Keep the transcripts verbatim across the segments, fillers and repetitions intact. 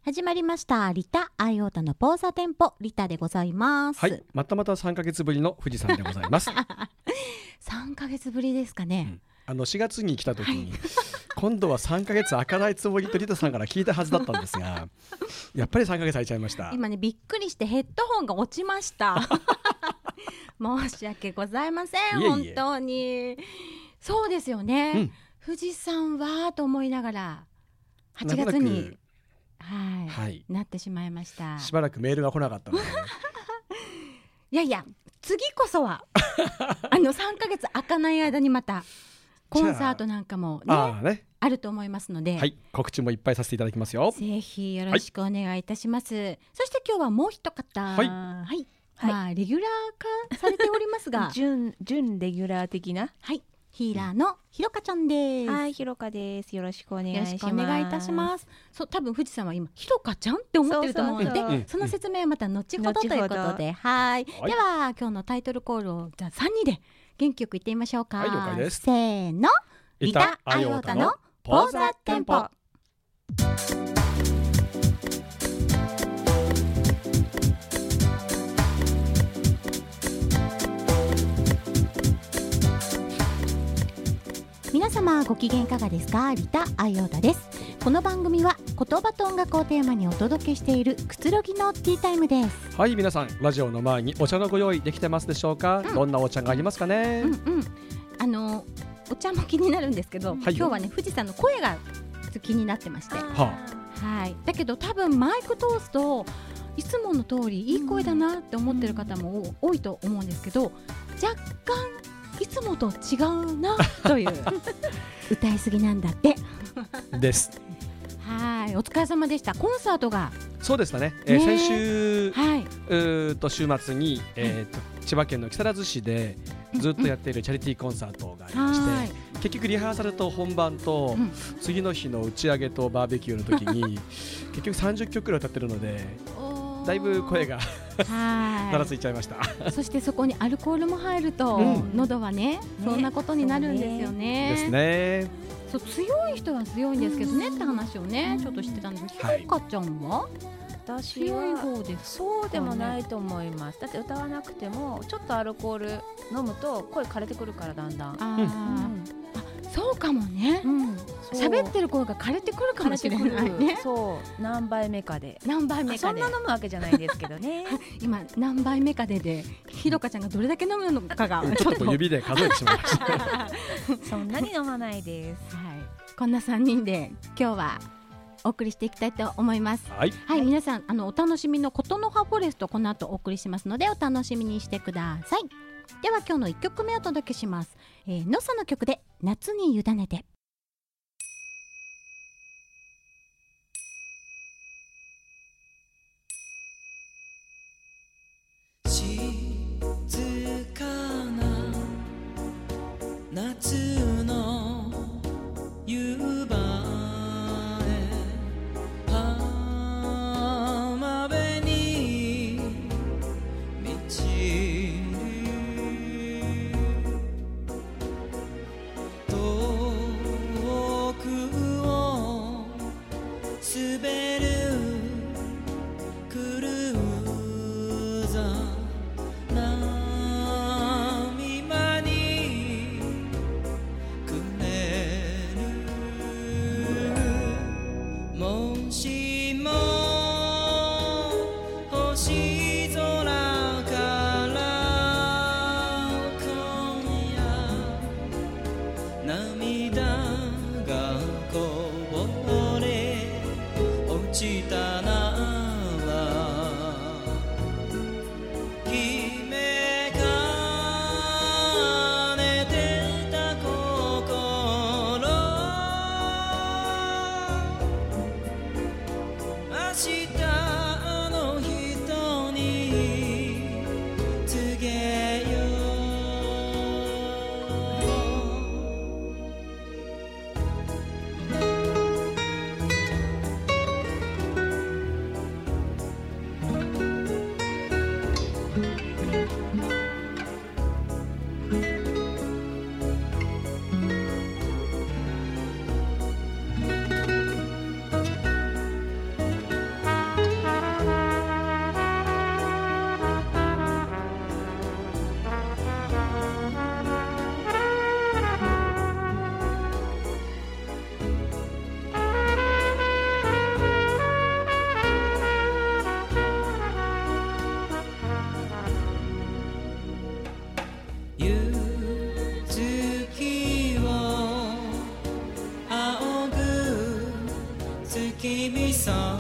始まりましたリタアイオータのポーザ店舗リタでございます。 はい、またまたさんかげつぶりの富士山でございますさんかげつぶりですかね、 うん、あのしがつに来た時に、はい、今度はさんかげつ開かないつもりとリタさんから聞いたはずだったんですがやっぱりさんかげつ空いちゃいました。 今ねびっくりしてヘッドホンが落ちました申し訳ございません。いえいえ本当にそうですよね、うん、富士山はと思いながらはちがつにはい、はい、なってしまいました。 しばらくメールが来なかったのでいやいや次こそはあのさんかげつ開かない間にまたコンサートなんかも ね, あ, ねあると思いますので、 はい、告知もいっぱいさせていただきますよ。 ぜひよろしくお願いいたします、はい、そして今日はもう一方、はいはい、まあ、レギュラー化されておりますが準, 準レギュラー的な、 はい、ヒーラーのひろかちゃんです。 はい、ひろかです。よろしくお願いします。 よろしくお願いいたします。そう、多分富士山は今ひろかちゃんって思ってると思うので、そうそうそう、その説明はまた後ほどということで、はい、はい、では今日のタイトルコールをじゃあさんにんで元気よく言ってみましょうか。 はい、了解です。 せーの、リタアイオータのポーザテンポ。皆様ご機嫌いかがですか。リタアイオータです。この番組は言葉と音楽をテーマにお届けしているくつろぎのティータイムです。 はい、皆さんラジオの前にお茶のご用意できてますでしょうか、うん、どんなお茶がありますかね。 うんうん、あのお茶も気になるんですけど、はい、今日はね富士山の声が気になってまして、はあ、はい、だけど多分マイク通すといつもの通りいい声だなって思ってる方も多いと思うんですけど、若干いつもと違うなという歌いすぎなんだってですはい、お疲れ様でした。コンサートがそうでした ね, ね、えー、先週、はい、うーと週末に、えー、と千葉県の木更津市でずっとやっているチャリティーコンサートがありまして、うん、結局リハーサルと本番と、うん、次の日の打ち上げとバーベキューの時に結局さんじゅっきょくくらい歌ってるのでだいぶ声がだらついちゃいましたそしてそこにアルコールも入ると、うん、喉はねそんなことになるんですよね。 ですね。 そう、強い人は強いんですけどねって話をねちょっと知ってたんですけど、ひろかちゃんは私は強い方です。そうでもないと思います。だって歌わなくてもちょっとアルコール飲むと声枯れてくるからだんだん。あ、うん、あ、 そうかもね。喋、うん、ってる声が枯れてくるかもしれないね。 そう何杯目かで何杯目かでそんな飲むわけじゃないですけどね今何杯目かででひろかちゃんがどれだけ飲むのかがちょっと指で数えてしまいましたそんなに飲まないです、 はい、こんなさんにんで今日はお送りしていきたいと思います。 はい、 はい、皆さんあのお楽しみの琴の葉フォレストこの後お送りしますのでお楽しみにしてください。では今日のいっきょくめお届けします、えー、のさの曲で夏に委ねて。 静かな夏の夕張浜辺に満ちる遠くを滑るクルーザー波間にくねるもしも星空から今夜涙がこぼれ落ちたな月見さ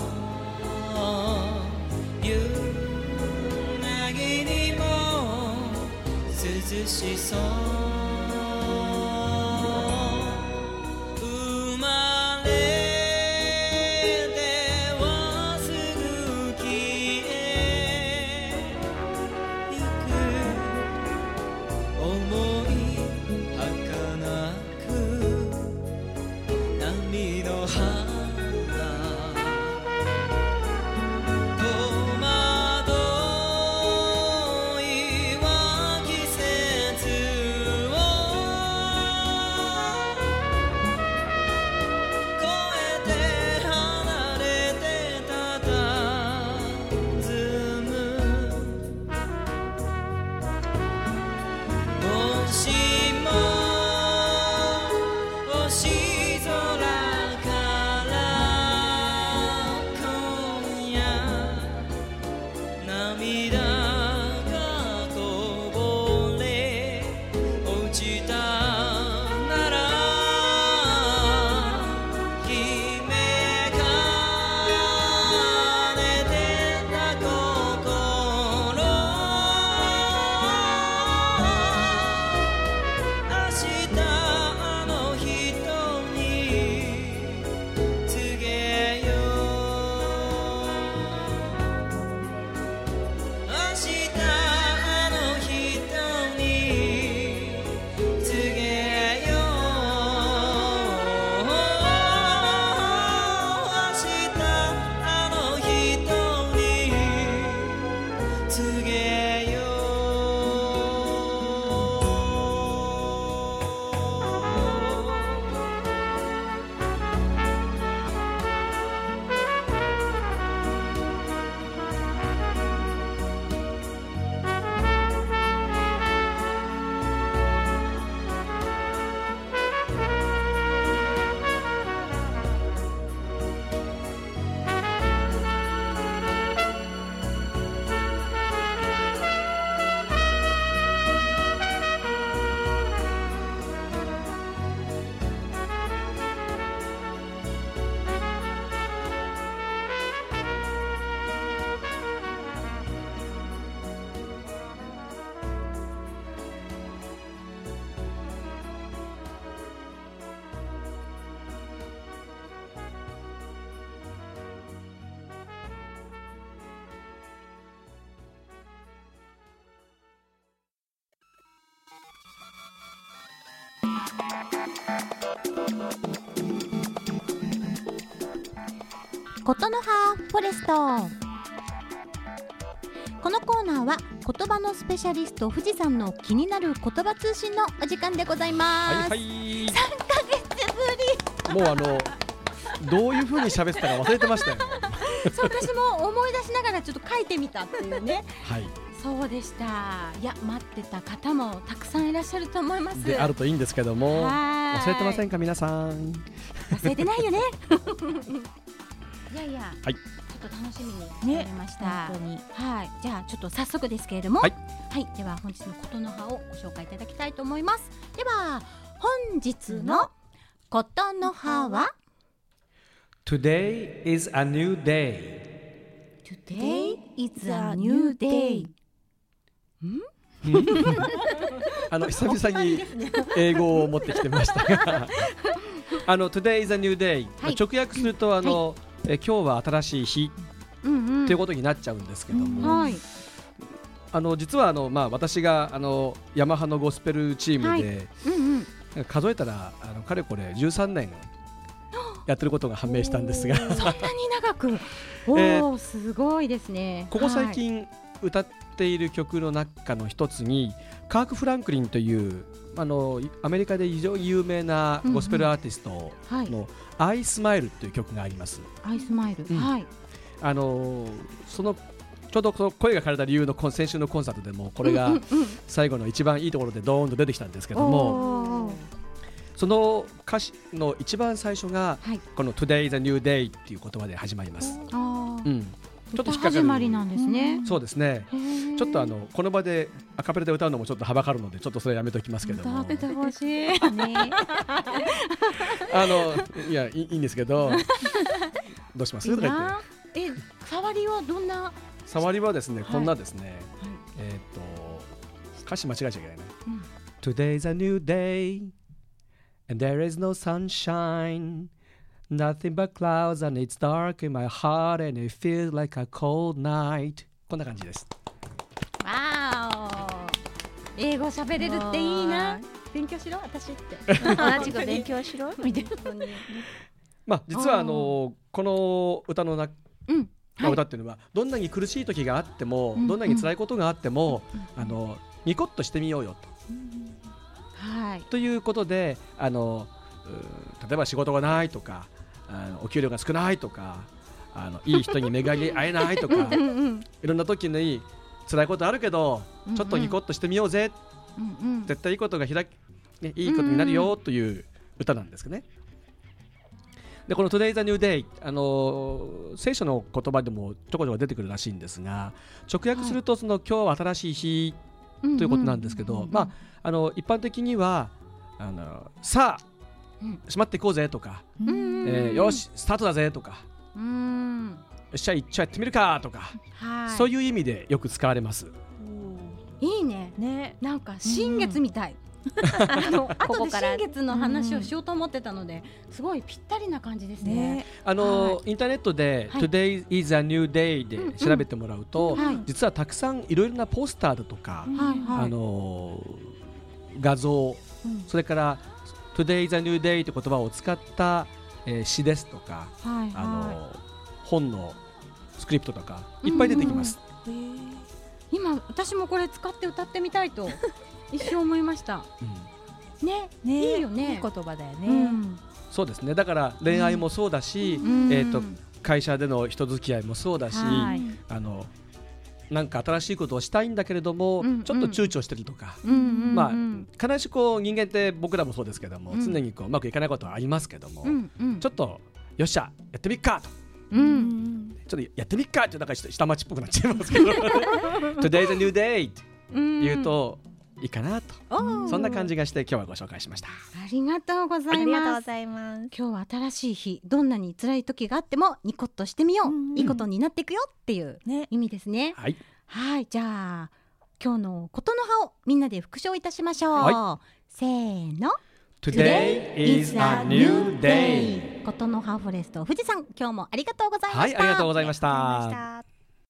夕なぎにも涼しそう生まれてはすぐ消えゆく思い儚く波の花ことの葉フォレスト。このコーナーは言葉のスペシャリスト富士山の気になる言葉通信のお時間でございます。 はいはい、 さんかげつぶり。 もうあのどういう風に喋ってたか忘れてましたよそう、私も思い出しながらちょっと書いてみたっていうねはい、 そうでした。いや、待ってた方もたくさんいらっしゃると思います。 であるといいんですけども、忘れてませんか皆さん。 忘れてないよねいやいや、 はい、 ちょっと楽しみになりました、 ね、本当に。 はい、じゃあちょっと早速ですけれども、 はい、 はい、では本日のことの葉をご紹介いただきたいと思います。では本日のことの葉は Today is a new day. Today is a new day. あの久々に英語を持ってきてましたがあの Today is a new day、はい、直訳するとあの、はい、え今日は新しい日、うんうん、ということになっちゃうんですけども、うんはい、あの実はあの、まあ、私があのヤマハのゴスペルチームで、はいうんうん、数えたらあのかれこれじゅうさんねんやってることが判明したんですがそんなに長くお、えー、すごいですね。 ここ最近歌っている曲の中の一つにカーク・フランクリンというあのアメリカで非常に有名なゴスペルアーティストの「アイスマイル」という曲があります。 アイスマイル、うん、はい。 あのそのちょうどその声が枯れた理由の先週のコンサートでもこれが最後の一番いいところでドーンと出てきたんですけども、その歌詞の一番最初がこの Today is a new day っていう言葉で始まります。あ、うん、 ちょっと始まりなんですね。 そうですね。ちょっとあのこの場でアカペラで歌うのもちょっとはばかるのでちょっとそれやめておきますけども。 歌ってほしいね。 あのいやいいんですけど、 どうしますとか言って、 え触りはどんな触りはですね、 はい、 こんなですね、はい、えー、っと歌詞間違えちゃいけないね、うん、Today's a new day and there is no sunshine Nothing but clouds and it's dark in my heart and it feels like a cold night こんな感じです。 わー、英語喋れるっていいな。勉強しろ私って同じく勉強しろみたいなまあ実はあのこの歌のな、うんはい、歌っていうのはどんなに苦しい時があっても、うん、どんなに辛いことがあっても、うん、あのニコッとしてみようよと、うんはい、ということであの例えば仕事がないとかあのお給料が少ないとかあのいい人に巡り会えないとかうん、うん、いろんな時に辛いことあるけど、うんうん、ちょっとニコッとしてみようぜ、うんうん、絶対いいことが開き、ね、いいことになるよという歌なんですけどね。でこの Today's a new day あの聖書の言葉でもちょこちょこ出てくるらしいんですが直訳するとその、はい、今日は新しい日ということなんですけど、うんうんまあ、あの一般的にはあのさあ閉まっていこうぜとか、うんえー、よしスタートだぜとか、うん、よっしゃ一丁やってみるかとか、はい、そういう意味でよく使われます。 いい ね, ねなんか新月みたい、うん、あの後で新月の話をしようと思ってたので、うん、すごいぴったりな感じです ね, ねあの、はい、インターネットで、はい、Today is a new day で調べてもらうと、うんうんはい、実はたくさんいろいろなポスターだとか、うんあの画像、うん、それからToday is a new day という言葉を使った、えー、詩ですとか、はいはい、あの本のスクリプトとかいっぱい出てきます、うんうん、 今私もこれ使って歌ってみたいと一瞬思いました、うん、ね, ねいいよねいい言葉だよね、 うん、そうですねだから恋愛もそうだし、うんえー、と会社での人付き合いもそうだし、はい、あのなんか新しいことをしたいんだけれども、うんうん、ちょっと躊躇してるとか、うんうんうんまあ、必ずしこう人間って僕らもそうですけども、うん、常にこううまくいかないことはありますけども、うんうん、ちょっとよっしゃやってみっかと、うん、ちょっとやってみっかってなんか下町っぽくなっちゃいますけどToday's a new day って言うといいかなと、うん、そんな感じがして今日はご紹介しました。 ありがとうございます、ありがとうございます。今日は新しい日どんなに辛い時があってもニコッとしてみよう、うんうん、いいことになっていくよっていう意味ですね。はい、はい、じゃあ今日のことの葉をみんなで復唱いたしましょう、はい、せーの Today is a new day ことの葉フォレスト富士山今日もありがとうございました。 はい、ありがとうございました。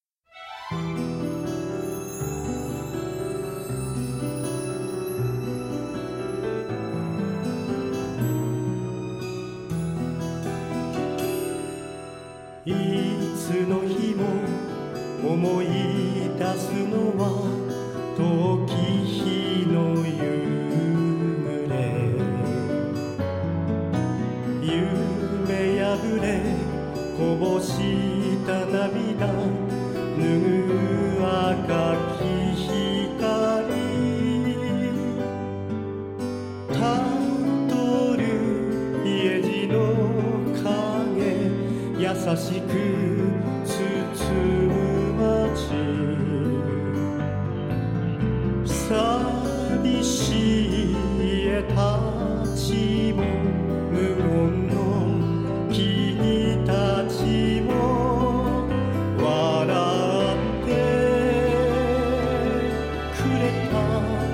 いつの日も思い出すのは時日の夕暮れ夢破れこぼした涙拭う赤き光たる家路の影優しく包む街寂しい家たちも無言の君たちも笑ってくれた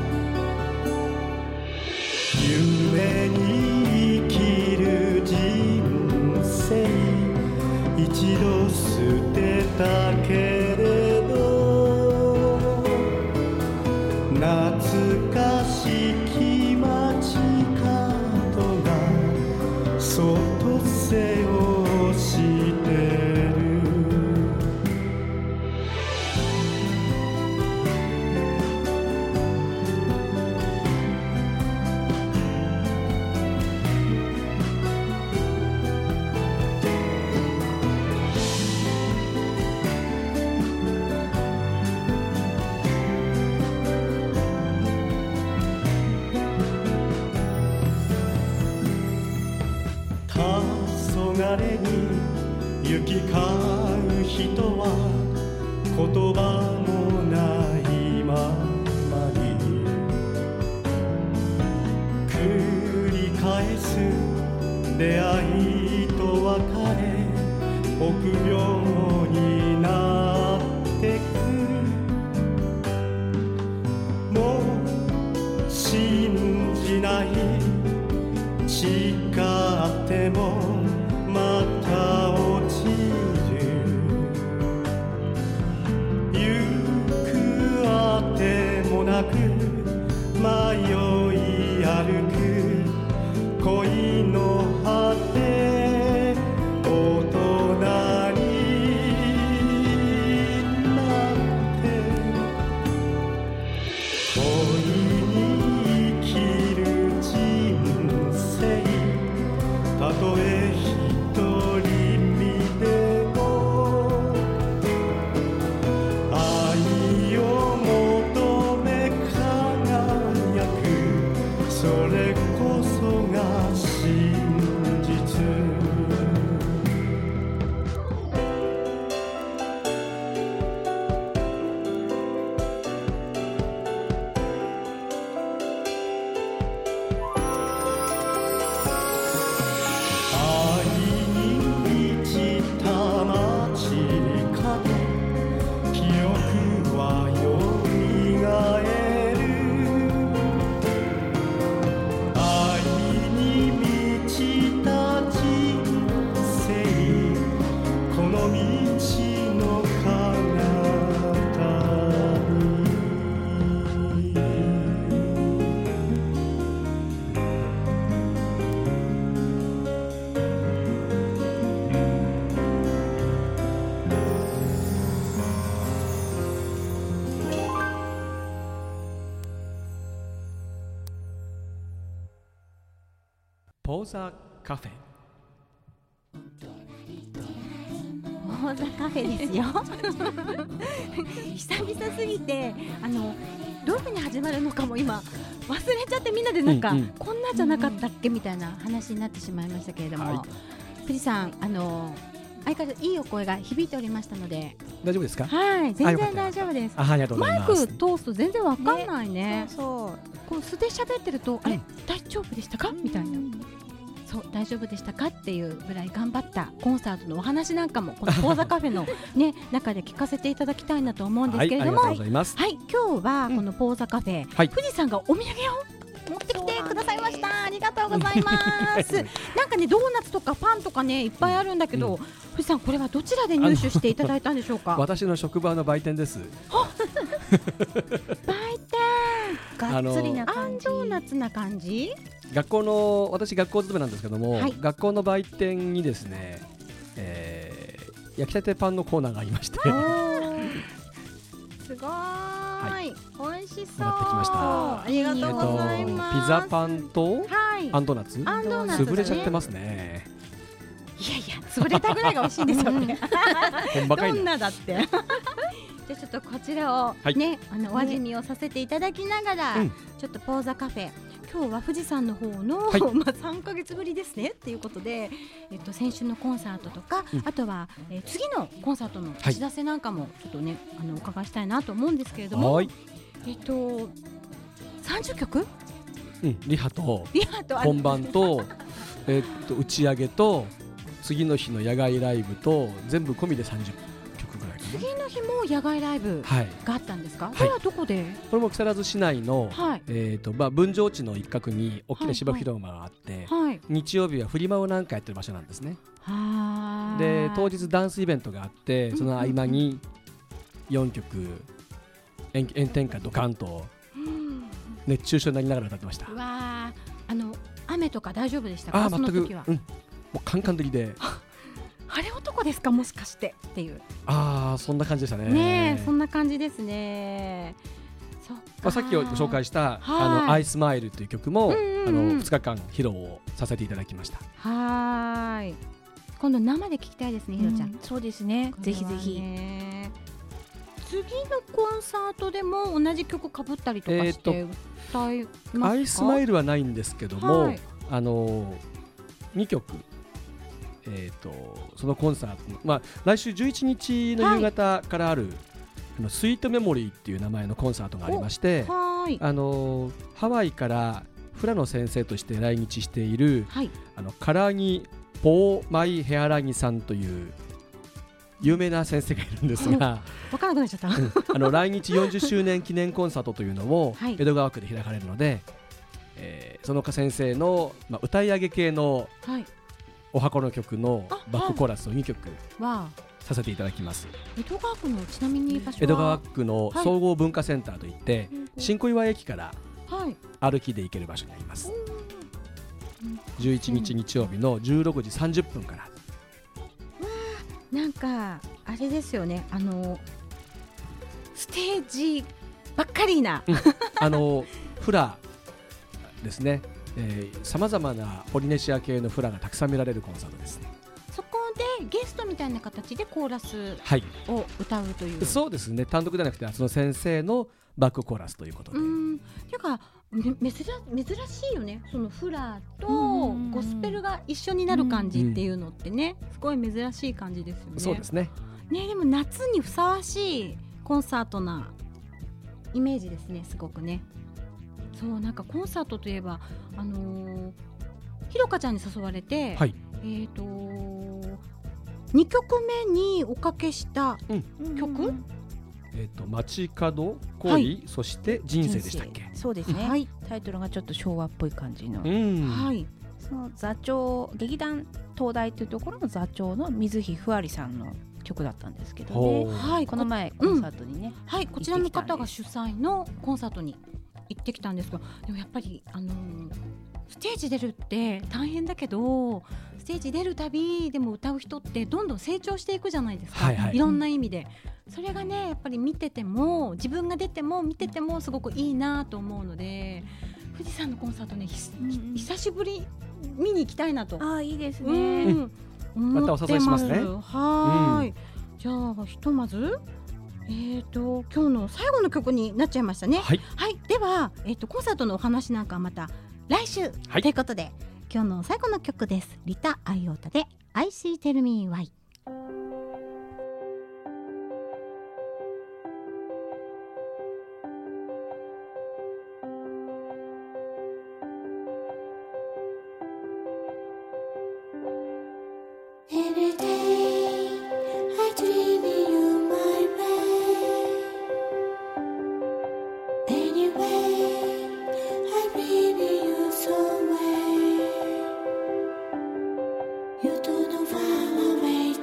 夢に生きる人生一度捨てたけれど懐かしき街角がそっと背をしてる黄昏に行き交う人は言葉もないままに繰り返す出会いと別れ臆病になってくもう信じない誓ってもまた落ちる行くあてもなく迷い歩く恋の果て大人になって恋に生きる人生たとえ一人身でも愛を求め輝くそれこそが真実愛に満ちた街角記憶はよみがえる愛に満ちた人生この道の彼方にポーザカフェ。 ポーザカフェですよ久々すぎてあのどういうふうに始まるのかも今忘れちゃってみんなでなんか、 うんうん、 こんなんじゃなかったっけみたいな話になってしまいましたけれども、はい、藤さんあの相変わらずいいお声が響いておりましたので大丈夫ですか？ はい全然大丈夫です。 あありがとうございます。 マイク通すと全然わかんないね。 ねそうそうこう素で喋ってると、うん、あれ大丈夫でしたか、 うん、 みたいな、そう大丈夫でしたかっていうぐらい頑張ったコンサートのお話なんかもこのポーザカフェの、ね、中で聞かせていただきたいなと思うんですけれども、 はい、ありがとうございます。 はい、今日はこのポーザカフェ、うんはい、富士山がお土産を持ってきてくださいました。ありがとうございますなんかねドーナツとかパンとかねいっぱいあるんだけど、うん、富士山これはどちらで入手していただいたんでしょうか？ 私の職場の売店です。 売店がっつりな感じ、 あんドーナツな感じ。 学校の私学校勤めなんですけども、はい、学校の売店にですね、えー、焼きたてパンのコーナーがありましてすごーい、はい、美味しそう。 持ってきました。 ありがとうございます。 えっと、ピザパンと、 はい、 あんドーナツ、 あんドーナツ、ね、 潰れちゃってますね。 いやいや潰れたぐらいが美味しいんですよねどんなだってじゃあちょっとこちらをね、はい、あのお味見をさせていただきながら、ね、ちょっとポーザカフェ今日は富士山の方の、はいまあ、さんかげつぶりですねっていうことで、えっと、先週のコンサートとか、うん、あとは、えー、次のコンサートのお知らせなんかもちょっとね、はい、あのお伺いしたいなと思うんですけれども、はい、えっとさんじゅっきょく、 うん、リハとリハと本番とえっと打ち上げと次の日の野外ライブと全部込みでさんじゅっきょくぐらいかな。 次の日も野外ライブがあったんですか？はい、これはどこで？ これも木更津市内の、はい、えーとまあ、分譲地の一角に大きな芝広場があって、はいはい、日曜日はフリマを何回やってる場所なんですね。はで当日ダンスイベントがあってその合間によんきょく炎天下ドカンと熱中症になりながら歌ってました。 うわあの雨とか大丈夫でしたか？ あ全く、その時は、うん、もうカンカン照りで晴れ男ですかもしかしてっていう。 ああそんな感じでしたね。 ねえそんな感じですね。そっか、 まあ、さっき紹介したあのアイスマイルという曲も、うんうんうん、あのふつかかん披露をさせていただきました。 はい今度生で聞きたいですねひろちゃん、うん、 そうですねぜひぜひ。 次のコンサートでも同じ曲かぶったりとかして歌いますか？ アイスマイルはないんですけども、はい、あのにきょくえー、とそのコンサート、まあ、来週じゅういちにちの夕方からある、はい、あのスイートメモリーっていう名前のコンサートがありまして、はいあのハワイからフラの先生として来日している、はい、あのカラギポーマイヘアラギさんという有名な先生がいるんですが分からなくなっちゃった、うん、 あの来日よんじゅっしゅうねん記念コンサートというのを江戸川区で開かれるので、はい、えー、その先生の、まあ、歌い上げ系のお箱の曲のバックコーラスをにきょくさせていただきます。 江戸川区のちなみに場所は江戸川区の総合文化センターといって、はい、新小岩駅から歩きで行ける場所になります、はい、じゅういちにち日曜日のじゅうろくじさんじゅっぷんから。 なんかあれですよね、あのステージばっかりな、 うん、あのフラですね、さまざまなポリネシア系のフラがたくさん見られるコンサートです。 そこでゲストみたいな形でコーラスを歌うという、 はい、そうですね、単独じゃなくてその先生のバックコーラスということで。 うん、ていうか珍しいよね、そのフラとゴスペルが一緒になる感じっていうのってね、すごい珍しい感じですよね。 そうですね。 ね、でも夏にふさわしいコンサートなイメージですね、すごくね。そう、なんかコンサートといえばあのー、ひろかちゃんに誘われて、はい、えーとにきょくめにおかけした曲、うん、 えーと街角恋、はい、そして人生でしたっけ。 そうですね、はい、タイトルがちょっと昭和っぽい感じの、うん、はい、その座長劇団東大というところの座長の水木ふわりさんの曲だったんですけどね、はい、この前コンサートにね、 うん、はい、こちらの方が主催のコンサートに行ってきたんですが、でもやっぱり、あのー、ステージ出るって大変だけど、ステージ出るたびでも歌う人ってどんどん成長していくじゃないですか、はいはい、いろんな意味で。それがね、やっぱり見てても、自分が出ても見ててもすごくいいなと思うので、富士山のコンサートね、うん、久しぶり見に行きたいなと。 ああ、いいですね、うん、 またお誘いしますね。 はい、うん、じゃあひとまずえーと今日の最後の曲になっちゃいましたね。はい、はい、では、えーとコンサートのお話なんかはまた来週、はい、ということで今日の最後の曲です。リタ・アイオータで I See Tell Me Why。You don't know far away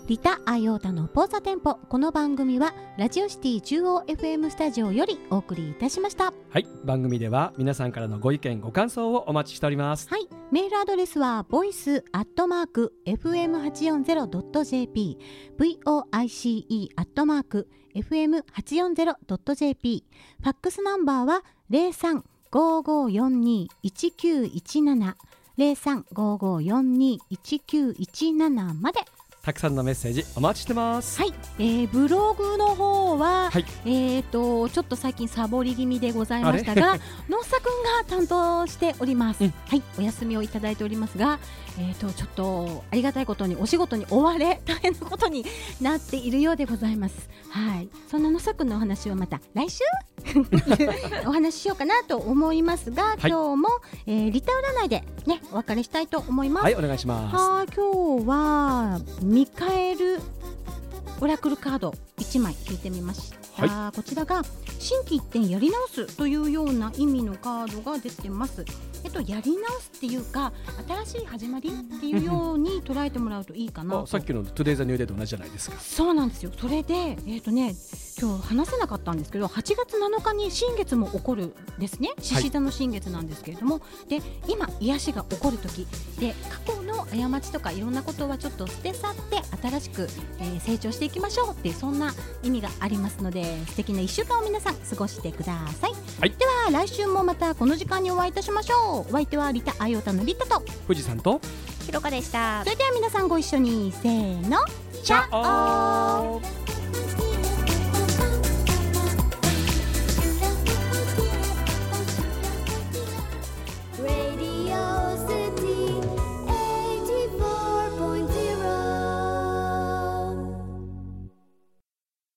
リタ・アイオータのポーザテンポ。この番組はラジオシティ中央 エフエム スタジオよりお送りいたしました。 はい、番組では皆さんからのご意見ご感想をお待ちしております。 はい、メールアドレスは ボイス アットマーク エフエムはちよんぜろ ドット ジェーピー ブイオーアイシーイー アットマーク エフエムはちよんぜろ ドット ジェーピー。 ファックスナンバーは ゼロさん ごーごーよんにー いちきゅういちなな ゼロさん ごーごーよんにー いちきゅういちなな まで。 たくさんのメッセージお待ちしてます。 はい、えー、ブログの方は、はい、えーとちょっと最近サボり気味でございましたがのっさくんが担当しております、うん、はい、お休みをいただいておりますが、えーとちょっとありがたいことにお仕事に追われ大変なことになっているようでございます。はい、そんなのっさくんのお話はまた来週お話ししようかなと思いますが、はい、今日も、えー、リタ占いでねお別れしたいと思います。 はい、お願いします。 は今日はミカエルオラクルカードいちまい引いてみました、はい、こちらが心機一転やり直すというような意味のカードが出てます。えっと、やり直すっていうか新しい始まりっていうように捉えてもらうといいかなと。 あ、さっきの Today's a New Day と同じじゃないですか。 そうなんですよ。それで、えっとね、今日話せなかったんですけどはちがつなのかに新月も起こるですね。獅子座の新月なんですけれども、はい、で今癒しが起こる時で過去の過ちとかいろんなことはちょっと捨て去って新しく、えー、成長していきましょうっていうそんな意味がありますので素敵ないっしゅうかんを皆さん過ごしてください、はい、では来週もまたこの時間にお会いいたしましょう。お相手はリタ・アイオタのリタと富士山とひろかでした。 それでは皆さんご一緒にせーの、 チャオー。